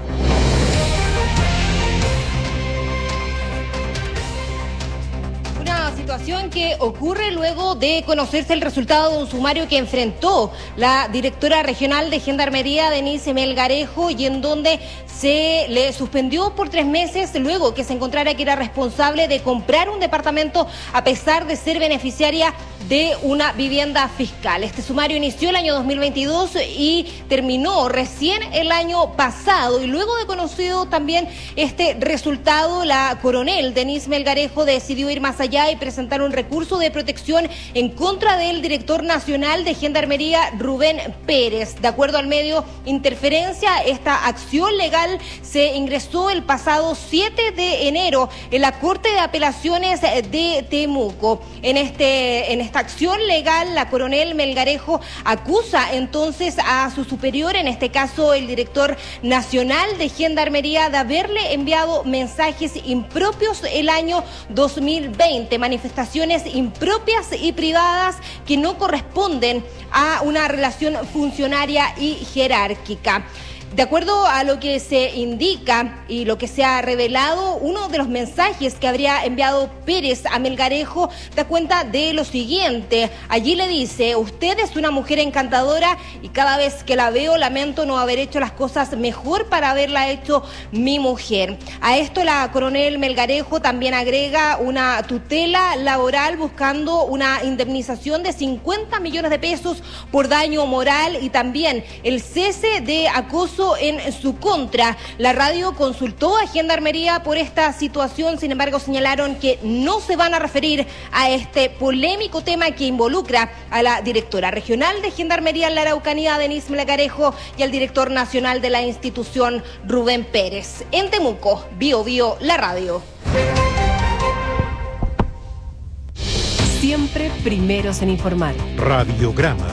Situación que ocurre luego de conocerse el resultado de un sumario que enfrentó la directora regional de Gendarmería, Denise Melgarejo, y en donde se le suspendió por tres meses luego que se encontrara que era responsable de comprar un departamento a pesar de ser beneficiaria de una vivienda fiscal. Este sumario inició el año dos mil veintidós y terminó recién el año pasado, y luego de conocido también este resultado, la coronel Denise Melgarejo decidió ir más allá y presentar un recurso de protección en contra del director nacional de Gendarmería, Rubén Pérez. De acuerdo al medio Interferencia, esta acción legal se ingresó el pasado siete de enero en la Corte de Apelaciones de Temuco. En este en esta acción legal, la coronel Melgarejo acusa entonces a su superior, en este caso el director nacional de Gendarmería, de haberle enviado mensajes impropios el año dos mil veinte, manifestaciones impropias y privadas que no corresponden a una relación funcionaria y jerárquica. De acuerdo a lo que se indica y lo que se ha revelado, uno de los mensajes que habría enviado Pérez a Melgarejo da cuenta de lo siguiente. Allí le dice: usted es una mujer encantadora y cada vez que la veo lamento no haber hecho las cosas mejor para haberla hecho mi mujer. A esto la coronel Melgarejo también agrega una tutela laboral buscando una indemnización de cincuenta millones de pesos por daño moral y también el cese de acoso en su contra. La radio consultó a Gendarmería por esta situación, sin embargo señalaron que no se van a referir a este polémico tema que involucra a la directora regional de Gendarmería en la Araucanía, Denise Melgarejo, y al director nacional de la institución, Rubén Pérez. En Temuco, Bio Bio, la radio. Siempre primeros en informar. Radiograma.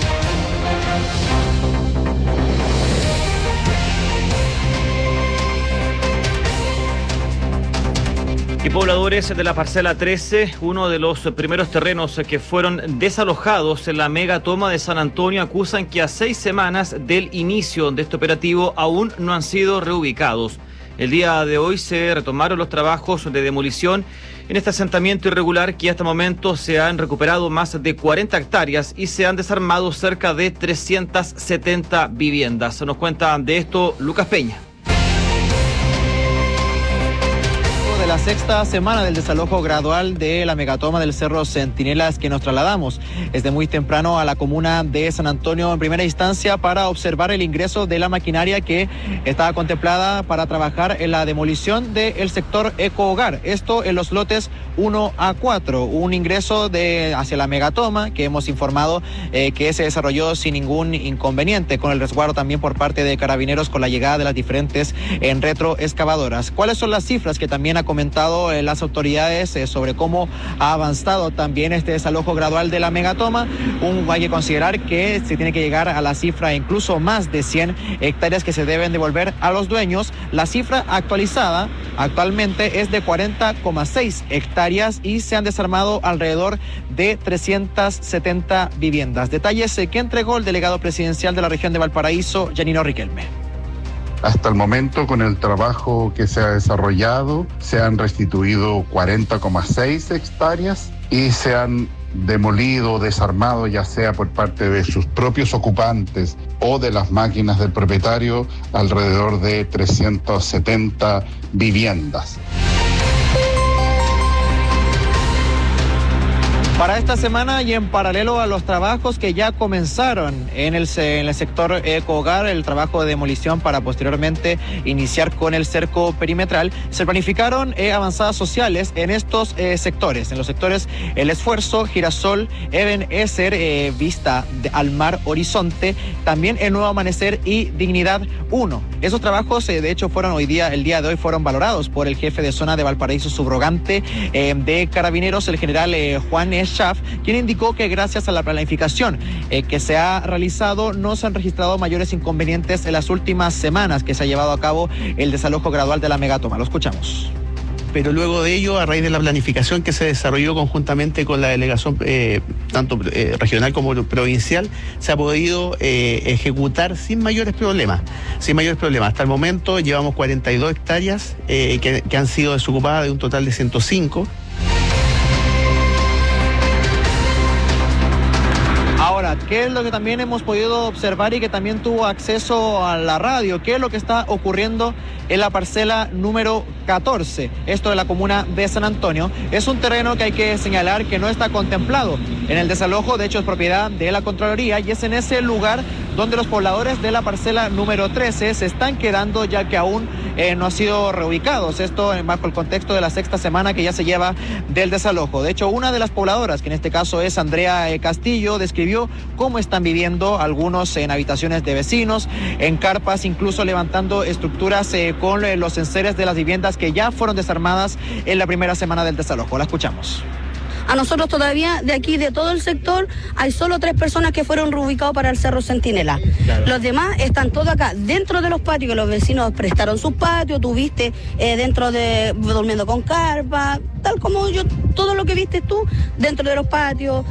Y pobladores de la parcela trece, uno de los primeros terrenos que fueron desalojados en la mega toma de San Antonio, acusan que a seis semanas del inicio de este operativo aún no han sido reubicados. El día de hoy se retomaron los trabajos de demolición en este asentamiento irregular, que hasta el momento se han recuperado más de cuarenta hectáreas y se han desarmado cerca de trescientas setenta viviendas. Nos cuenta de esto Lucas Peña. De la sexta semana del desalojo gradual de la megatoma del Cerro Centinelas, que nos trasladamos desde muy temprano a la comuna de San Antonio en primera instancia para observar el ingreso de la maquinaria que estaba contemplada para trabajar en la demolición del sector Eco Hogar. Esto en los lotes uno a cuatro, un ingreso de hacia la megatoma que hemos informado eh, que se desarrolló sin ningún inconveniente, con el resguardo también por parte de Carabineros con la llegada de las diferentes en retroexcavadoras. ¿Cuáles son las cifras que también ha comentado eh, las autoridades eh, sobre cómo ha avanzado también este desalojo gradual de la megatoma? Un, hay que considerar que se tiene que llegar a la cifra incluso más de cien hectáreas que se deben devolver a los dueños. La cifra actualizada actualmente es de cuarenta coma seis hectáreas y se han desarmado alrededor de trescientas setenta viviendas. Detalles eh, que entregó el delegado presidencial de la región de Valparaíso, Janino Riquelme. Hasta el momento, con el trabajo que se ha desarrollado, se han restituido cuarenta coma seis hectáreas y se han demolido, desarmado, ya sea por parte de sus propios ocupantes o de las máquinas del propietario, alrededor de trescientas setenta viviendas. Para esta semana y en paralelo a los trabajos que ya comenzaron en el, en el sector Eco Hogar, el trabajo de demolición para posteriormente iniciar con el cerco perimetral, se planificaron eh, avanzadas sociales en estos eh, sectores, en los sectores El Esfuerzo, Girasol, Eben Eser, eh, Vista de, al Mar Horizonte, también el Nuevo Amanecer y Dignidad uno. Esos trabajos, eh, de hecho, fueron hoy día, el día de hoy, fueron valorados por el jefe de zona de Valparaíso subrogante eh, de Carabineros, el general eh, Juan Schaff, quien indicó que gracias a la planificación eh, que se ha realizado no se han registrado mayores inconvenientes en las últimas semanas que se ha llevado a cabo el desalojo gradual de la megatoma. Lo escuchamos. Pero luego de ello, a raíz de la planificación que se desarrolló conjuntamente con la delegación eh, tanto eh, regional como provincial, se ha podido eh, ejecutar sin mayores problemas, sin mayores problemas. Hasta el momento llevamos cuarenta y dos hectáreas eh, que, que han sido desocupadas de un total de ciento cinco. Ahora, ¿qué es lo que también hemos podido observar y que también tuvo acceso a la radio? ¿Qué es lo que está ocurriendo en la parcela número catorce? Esto de la comuna de San Antonio. Es un terreno que hay que señalar que no está contemplado en el desalojo, de hecho es propiedad de la Contraloría y es en ese lugar donde los pobladores de la parcela número trece se están quedando, ya que aún eh, no han sido reubicados. Esto bajo el contexto de la sexta semana que ya se lleva del desalojo. De hecho, una de las pobladoras, que en este caso es Andrea eh, Castillo, describió cómo están viviendo algunos en habitaciones de vecinos, en carpas, incluso levantando estructuras eh, con eh, los enseres de las viviendas que ya fueron desarmadas en la primera semana del desalojo. La escuchamos. A nosotros todavía, de aquí, de todo el sector, hay solo tres personas que fueron reubicados para el Cerro Centinela. Claro. Los demás están todos acá, dentro de los patios, que los vecinos prestaron sus patios, tú viste eh, dentro de, durmiendo con carpa, tal como yo, todo lo que viste tú, dentro de los patios.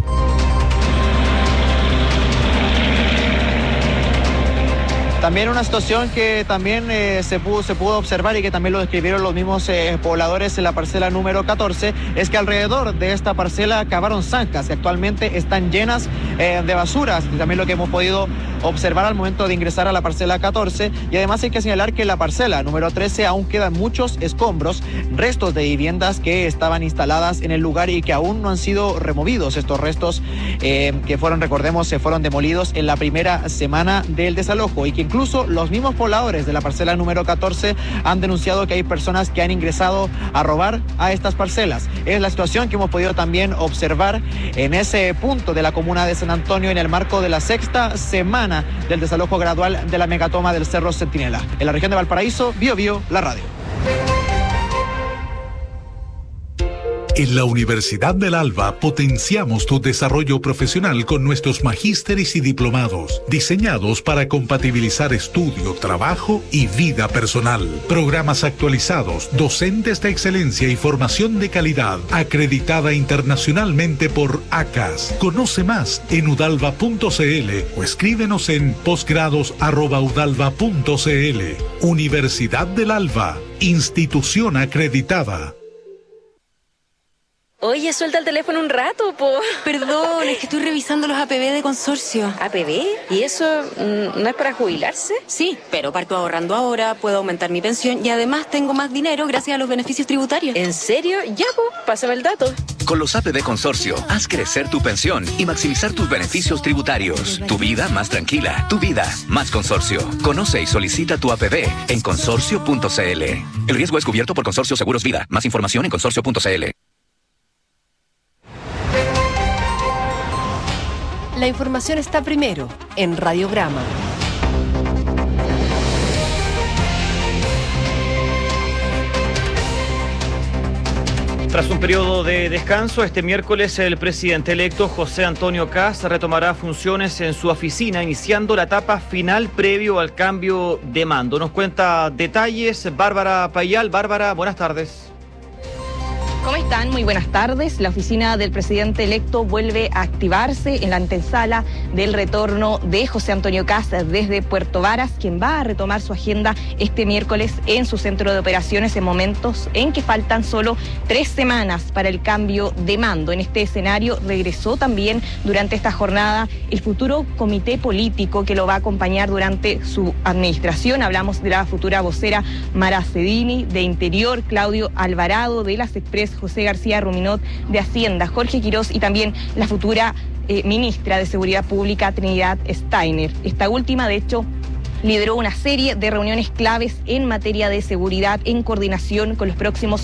También una situación que también eh, se, pudo, se pudo observar y que también lo describieron los mismos eh, pobladores en la parcela número catorce, es que alrededor de esta parcela cavaron zanjas que actualmente están llenas eh, de basuras, y también lo que hemos podido observar al momento de ingresar a la parcela catorce. Y además hay que señalar que en la parcela número trece aún quedan muchos escombros, restos de viviendas que estaban instaladas en el lugar y que aún no han sido removidos. Estos restos eh, que fueron, recordemos, se fueron demolidos en la primera semana del desalojo, y que incluso los mismos pobladores de la parcela número catorce han denunciado que hay personas que han ingresado a robar a estas parcelas. Es la situación que hemos podido también observar en ese punto de la comuna de San Antonio en el marco de la sexta semana del desalojo gradual de la megatoma del Cerro Centinela. En la región de Valparaíso, Bio Bio, la radio. En la Universidad del Alba potenciamos tu desarrollo profesional con nuestros magísteres y diplomados, diseñados para compatibilizar estudio, trabajo y vida personal. Programas actualizados, docentes de excelencia y formación de calidad, acreditada internacionalmente por A C A S. Conoce más en udalva punto cl o escríbenos en posgrados arroba udalva punto cl. Universidad del Alba, Institución acreditada. Oye, suelta el teléfono un rato, po. Perdón, es que estoy revisando los A P B de consorcio. ¿A P B? ¿Y eso mm, no es para jubilarse? Sí, pero parto ahorrando ahora, puedo aumentar mi pensión y además tengo más dinero gracias a los beneficios tributarios. ¿En serio? Ya, po, pásame el dato. Con los A P B Consorcio, haz crecer tu pensión y maximizar tus beneficios tributarios. Tu vida más tranquila, tu vida más consorcio. Conoce y solicita tu A P B en consorcio punto c l. El riesgo es cubierto por Consorcio Seguros Vida. Más información en consorcio punto c l. La información está primero en Radiograma. Tras un periodo de descanso, este miércoles el presidente electo José Antonio Kast retomará funciones en su oficina, iniciando la etapa final previo al cambio de mando. Nos cuenta detalles Bárbara Payal. Bárbara, buenas tardes. ¿Cómo están? Muy buenas tardes. La oficina del presidente electo vuelve a activarse en la antesala del retorno de José Antonio Kast desde Puerto Varas, quien va a retomar su agenda este miércoles en su centro de operaciones en momentos en que faltan solo tres semanas para el cambio de mando. En este escenario regresó también durante esta jornada el futuro comité político que lo va a acompañar durante su administración. Hablamos de la futura vocera Mara Cedini, de Interior Claudio Alvarado, de las Express José García Ruminot, de Hacienda Jorge Quirós y también la futura eh, ministra de Seguridad Pública Trinidad Steiner. Esta última, de hecho, lideró una serie de reuniones claves en materia de seguridad en coordinación con los próximos